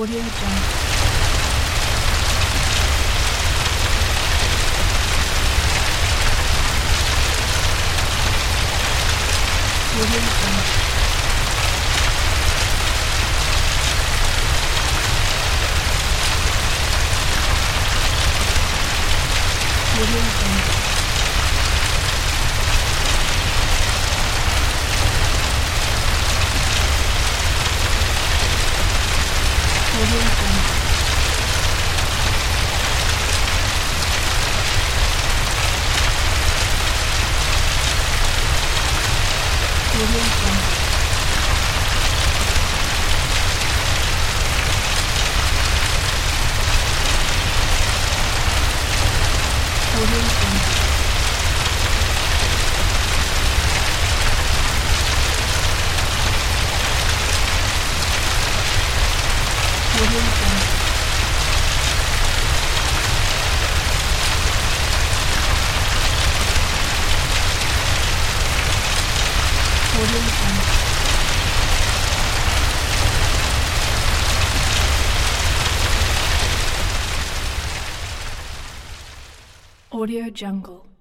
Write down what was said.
Audio Jungle. Audio Jungle. Audio Jungle. Audio Jungle. Audio Jungle. Audio Jungle. Audio Jungle. Audio Jungle. Audio Jungle.